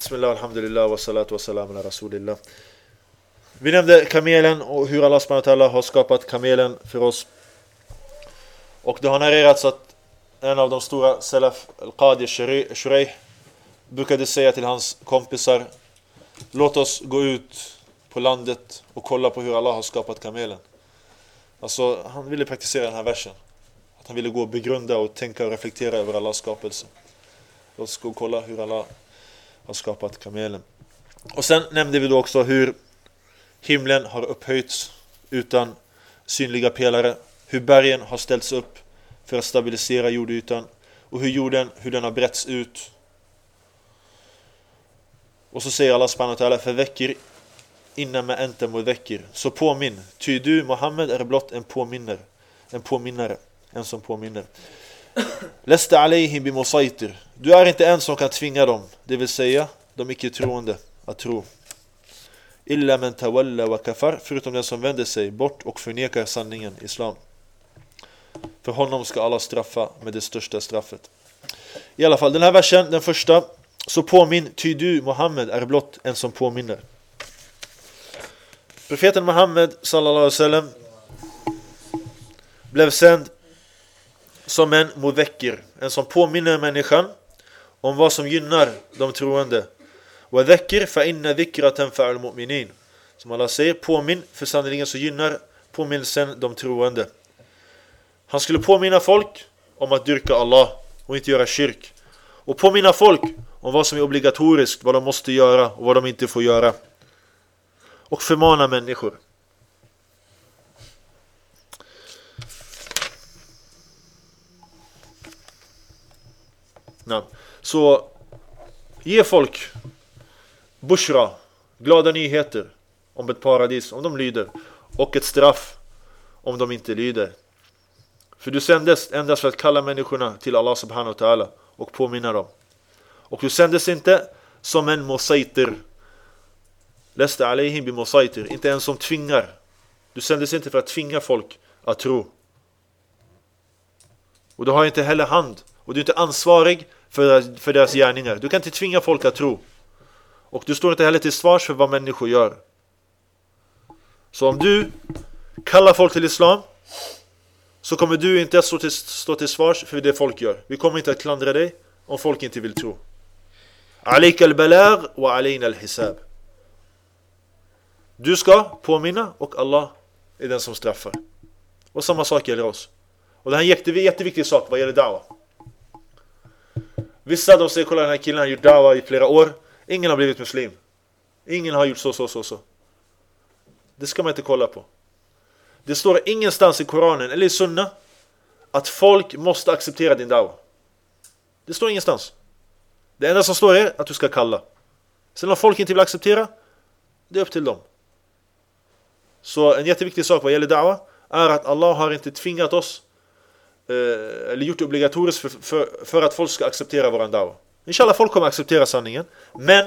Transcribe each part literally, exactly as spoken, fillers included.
Bismillah, alhamdulillah, wa salatu wa salam ala rasulillah. Vi nämnde kamelen och hur Allah subhanahu wa ta'ala har skapat kamelen för oss. Och det har narrerats att en av de stora salaf, Al-Qadi Shurayh, brukade säga till hans kompisar: låt oss gå ut på landet och kolla på hur Allah har skapat kamelen. Alltså, han ville praktisera den här versen. Att han ville gå och begrunda och tänka och reflektera över Allahs skapelse. Låt oss gå och kolla hur Allah har skapat kamelen. Och sen nämnde vi då också hur himlen har upphöjts utan synliga pelare. Hur bergen har ställts upp för att stabilisera jordytan. Och hur jorden, hur den har bretts ut. Och så säger Allah subhanahu wa ta'ala: förväcker innan med ente mudhakkir. Så påminn, ty du Muhammed är blott en påminner. En påminnare, en som påminner. Lasta alayhim bimusaytir. Du är inte en som kan tvinga dem, det vill säga de icke troende att tro. Illa man tawalla wa kafar, förutom den som vänder sig bort och förnekar sanningen, islam. För honom ska Allah straffa med det största straffet. I alla fall, den här versen, den första: så påminn, ty du Muhammed är blott en som påminner. Profeten Muhammed sallallahu alaihi wasallam blev sänd som en mudhakkir, en som påminner människan om vad som gynnar de troende. Wa dhakkir fa inna dhikra tanfa'ul mu'minin. Som Allah säger, påminn, för sannoliken så gynnar påminnelsen de troende. Han skulle påminna folk om att dyrka Allah och inte göra kyrk. Och påminna folk om vad som är obligatoriskt, vad de måste göra och vad de inte får göra. Och förmana människor. Ja. Så ge folk bushra, glada nyheter om ett paradis om de lyder, och ett straff om de inte lyder. För du sändes endast för att kalla människorna till Allah subhanahu wa ta'ala och påminna dem. Och du sändes inte som en musaytir. Lasta alayhim bimusaytir, inte en som tvingar. Du sändes inte för att tvinga folk att tro. Och du har inte heller hand, och du är inte ansvarig för, för deras gärningar. Du kan inte tvinga folk att tro. Och du står inte heller till svars för vad människor gör. Så om du kallar folk till islam, så kommer du inte att stå till, stå till svars för det folk gör. Vi kommer inte att klandra dig om folk inte vill tro. Alayka al-balagh wa alayna al-hisab. Du ska påminna och Allah är den som straffar. Och samma sak gäller oss. Och det här är en jätte, jätteviktig sak vad gäller da'wah. Vissa de säger, kolla, den här killen har gjort da'wah i flera år. Ingen har blivit muslim. Ingen har gjort så, så, så, så. Det ska man inte kolla på. Det står ingenstans i Koranen eller i Sunna att folk måste acceptera din da'wah. Det står ingenstans. Det enda som står är att du ska kalla. Sen om folk inte vill acceptera, det är upp till dem. Så en jätteviktig sak vad gäller da'wah är att Allah har inte tvingat oss eh, eller gjort det obligatoriskt för, för, för att folk ska acceptera våran da'wah. Inshallah, folk kommer acceptera sanningen, men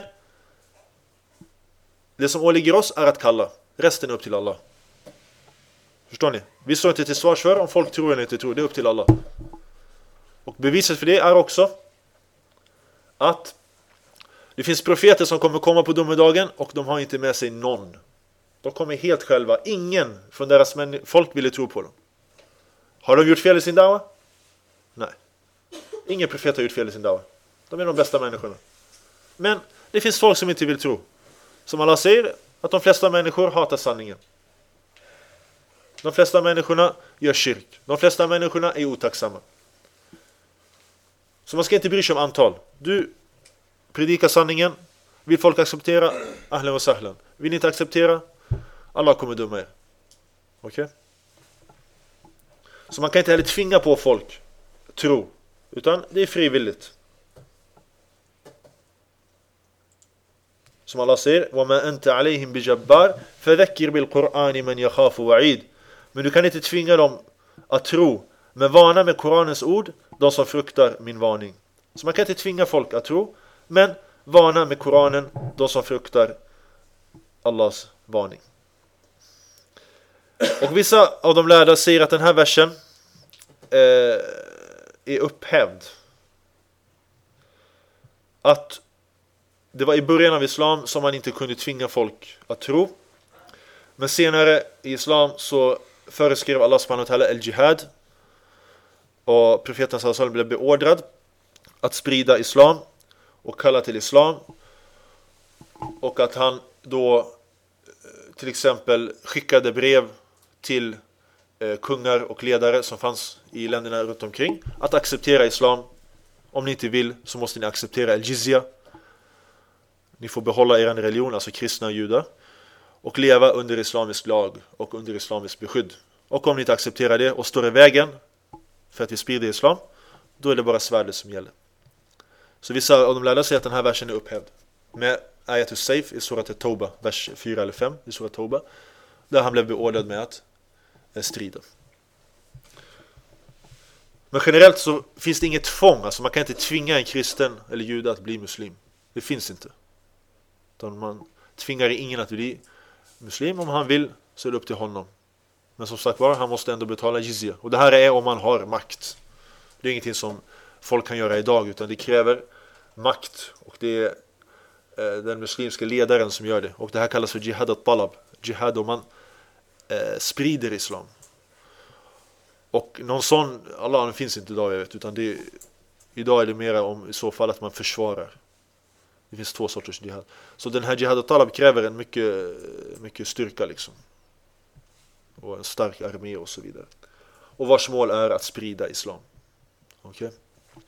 det som åligger oss är att kalla. Resten är upp till Allah. Förstår ni? Vi står inte till svars för om folk tror eller inte tror. Det är upp till Allah. Och beviset för det är också att det finns profeter som kommer komma på domedagen och de har inte med sig någon. De kommer helt själva. Ingen från deras män- folk ville tro på dem. Har de gjort fel i sin da'wah? Nej. Ingen profet har gjort fel i sin da'wah. De är de bästa människorna. Men det finns folk som inte vill tro. Som Allah säger, att de flesta människor hatar sanningen. De flesta människorna gör kyrk. De flesta människorna är otacksamma. Så man ska inte bry sig om antal. Du predikar sanningen. Vill folk acceptera? Ahlan och sahlan. Vill inte acceptera? Allah kommer döma er. Okej? Okay? Så man kan inte heller tvinga på folk tro. Utan det är frivilligt. Som Allah säger, وَمَا أَنْتَ عَلَيْهِمْ بِجَبَّارٍ فَذَكِّرْ بِالْقُرْآنِ مَنْ يَخَافُ وَعِيدٍ. Men du kan inte tvinga dem att tro, men varna med Koranens ord de som fruktar min varning. Så man kan inte tvinga folk att tro, men varna med Koranen de som fruktar Allahs varning. Och vissa av de lärda säger att den här versen eh, är upphävd. Att det var i början av islam som man inte kunde tvinga folk att tro. Men senare i islam så föreskrev Allah subhanahu wa ta'ala al-jihad. Och profeten sallallahu alaihi wasallam blev beordrad att sprida islam och kalla till islam. Och att han då till exempel skickade brev till eh, kungar och ledare som fanns i länderna runt omkring att acceptera islam. Om ni inte vill så måste ni acceptera al-jizya. Ni får behålla er religion, alltså kristna och judar, och leva under islamisk lag och under islamisk beskydd. Och om ni inte accepterar det och står i vägen för att vi sprider islam, då är det bara svärdet som gäller. Så vissa av de lärde sig att den här versen är upphävd med ayatul sayf i surat at-Tawbah, vers fyra eller fem i surat Tawbah, där han blev beordrad med att strida. Men generellt så finns det inget tvång, alltså man kan inte tvinga en kristen eller jude att bli muslim. Det finns inte. Utan man tvingar ingen att bli muslim. Om han vill så är det upp till honom. Men som sagt var, han måste ändå betala jizya. Och det här är om man har makt. Det är ingenting som folk kan göra idag, utan det kräver makt. Och det är eh, den muslimska ledaren som gör det. Och det här kallas för jihad al-talab. Jihad om man eh, sprider islam. Och någon sån, Allah, finns inte idag, jag vet. Utan det, idag är det mer om i så fall att man försvarar. Det finns två sorters jihad. Så den här jihad al-talab kräver en mycket, mycket styrka liksom. Och en stark armé och så vidare. Och vars mål är att sprida islam. Okej. Okay.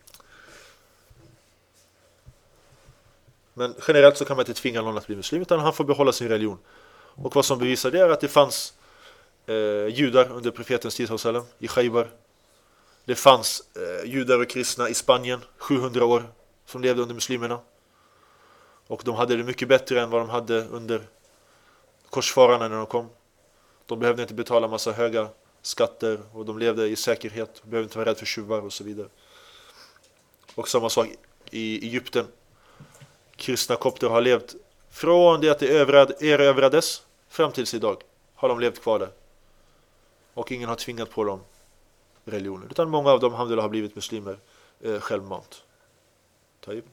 Men generellt så kan man inte tvinga någon att bli muslim, utan han får behålla sin religion. Och vad som bevisar det är att det fanns eh, judar under profetens tid i Khaybar. Det fanns eh, judar och kristna i Spanien sjuhundra år som levde under muslimerna. Och de hade det mycket bättre än vad de hade under korsfararna när de kom. De behövde inte betala massa höga skatter och de levde i säkerhet. De behövde inte vara rädda för tjuvar och så vidare. Och samma sak i Egypten. Kristna kopter har levt från det att det erövrades fram tills idag. Har de levt kvar där. Och ingen har tvingat på dem religioner. Utan många av dem har blivit muslimer eh, självmant. Taib.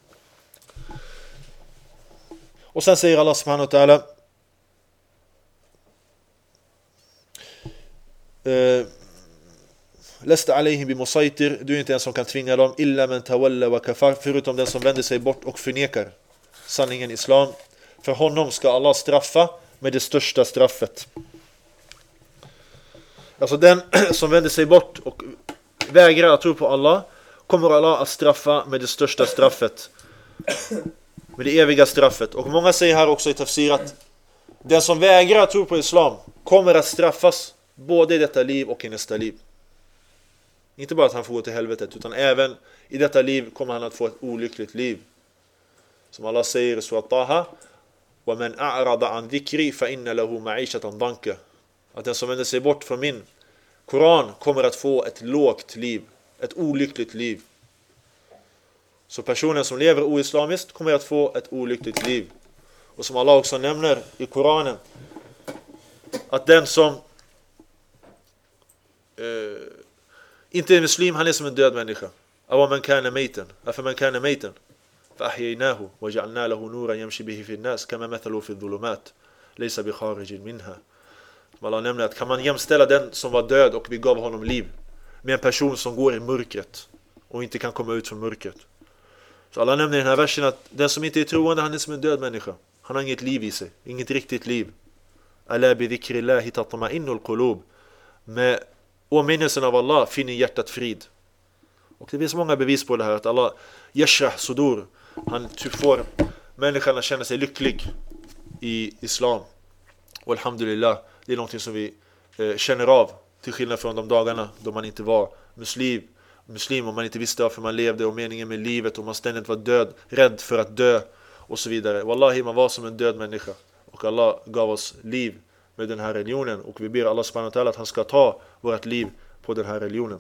Och sen säger Allah subhanahu wa ta'ala Lasta alayhim bimusaytir, du är inte en som kan tvinga dem, illa man tawalla wa kafar, förutom den som vänder sig bort och förnekar sanningen islam. För honom ska Allah straffa med det största straffet. Alltså den som vänder sig bort och vägrar att tro på Allah, kommer Allah att straffa med det största straffet. Med det eviga straffet. Och många säger här också i tafsir att den som vägrar att tro på islam kommer att straffas både i detta liv och i nästa liv. Inte bara att han får gå till helvetet, utan även i detta liv kommer han att få ett olyckligt liv. Som Allah säger i surat Taha: "Wa man a'rada an dhikri fa inna lahu ma'ishatan danka." Att den som vänder sig bort från min Koran kommer att få ett lågt liv, ett olyckligt liv. Så personen som lever oislamiskt kommer att få ett olyckligt liv. Och som Allah också nämner i Koranen, att den som eh, inte är muslim, han är som en död människa. Awa man kana maytan, afa man kana maytan fa ahyaynahu wa ja'alna lahu nuran yamshi bihi fi an-nas kama mathalu fi adh-dhulumat laysa bi kharijin minha. Allah nämner att kan man jämställa den som var död och vi gav honom liv med en person som går i mörkret och inte kan komma ut från mörkret. Så Allah nämner i den här versen att den som inte är troende, han är som en död människa. Han har inget liv i sig, inget riktigt liv. Ala bi dhikrillahi tatma'innul qulub. Med åminnelsen av Allah finner hjärtat frid. Och det finns många bevis på det här, att Allah yashrah sudur, han typ får människan att känna sig lycklig i islam. Och alhamdulillah, det är någonting som vi eh, känner av, till skillnad från de dagarna då man inte var muslim, muslim och man inte visste varför man levde och meningen med livet, och man ständigt var död, rädd för att dö och så vidare. Wallahi, man var som en död människa, och Allah gav oss liv med den här religionen, och vi ber Allah subhanahu wa ta'ala att han ska ta vårt liv på den här religionen.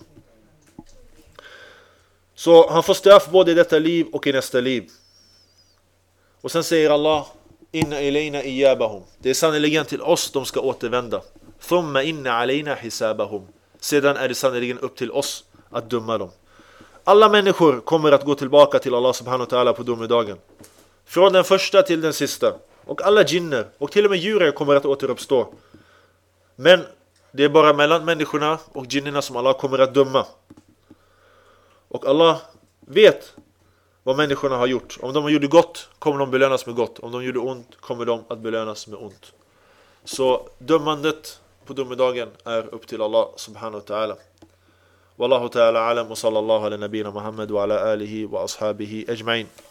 Så han får straff både i detta liv och i nästa liv. Och sen säger Allah: inna ilayna iyabahum, det är sannoliken till oss de ska återvända. Thumma inna alayna hisabahum, sedan är det sannoliken upp till oss att döma dem. Alla människor kommer att gå tillbaka till Allah subhanahu wa ta'ala på domedagen. Från den första till den sista. Och alla jinner och till och med djuren kommer att återuppstå. Men det är bara mellan människorna och jinnerna som Allah kommer att döma. Och Allah vet vad människorna har gjort. Om de gjorde gott kommer de belönas med gott. Om de gjorde ont kommer de att belönas med ont. Så dömandet på domedagen är upp till Allah subhanahu wa ta'ala. Wallahu ta'ala alam wa sallallahu ala nabina Muhammad wa ala alihi wa ashabihi ajma'in.